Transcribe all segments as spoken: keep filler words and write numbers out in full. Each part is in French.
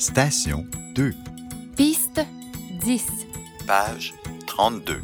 Station deux. Piste dix. Page trente-deux.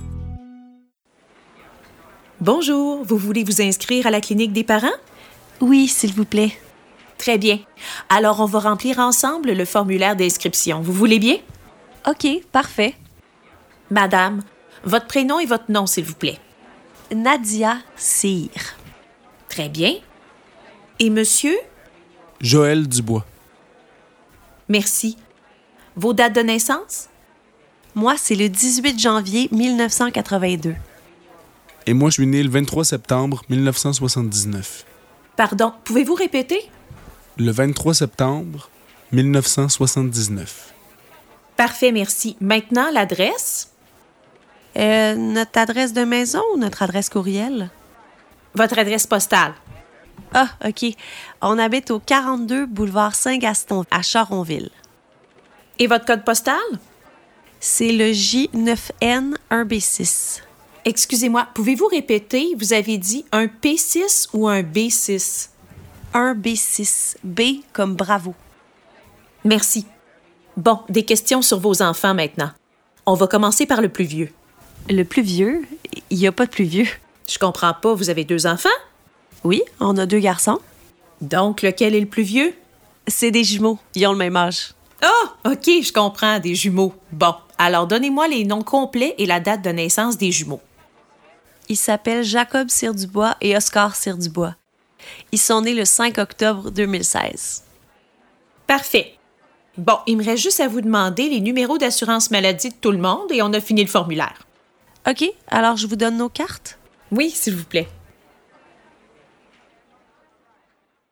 Bonjour, vous voulez vous inscrire à la clinique des parents? Oui, s'il vous plaît. Très bien. Alors, on va remplir ensemble le formulaire d'inscription. Vous voulez bien? OK, parfait. Madame, votre prénom et votre nom, s'il vous plaît. Nadia Cyr. Très bien. Et monsieur? Joël Dubois. Merci. Vos dates de naissance? Moi, c'est le dix-huit janvier mille neuf cent quatre-vingt-deux. Et moi, je suis né le vingt-trois septembre mille neuf cent soixante-dix-neuf. Pardon, pouvez-vous répéter? Le vingt-trois septembre mille neuf cent soixante-dix-neuf. Parfait, merci. Maintenant, l'adresse? Euh, notre adresse de maison ou notre adresse courriel? Votre adresse postale. Ah, OK. On habite au quarante-deux boulevard Saint-Gaston, à Charonville. Et votre code postal? C'est le J neuf N un B six. Excusez-moi, pouvez-vous répéter? Vous avez dit un P six ou un B six? un B six. B comme bravo. Merci. Bon, des questions sur vos enfants maintenant. On va commencer par le plus vieux. Le plus vieux? Il n'y a pas de plus vieux. Je comprends pas, vous avez deux enfants? Oui, on a deux garçons. Donc, lequel est le plus vieux? C'est des jumeaux. Ils ont le même âge. Ah, OK, je comprends, des jumeaux. Bon, alors donnez-moi les noms complets et la date de naissance des jumeaux. Ils s'appellent Jacob Cyr-Dubois et Oscar Cyr-Dubois. Ils sont nés le cinq octobre deux mille seize. Parfait. Bon, il me reste juste à vous demander les numéros d'assurance maladie de tout le monde et on a fini le formulaire. OK, alors je vous donne nos cartes. Oui, s'il vous plaît.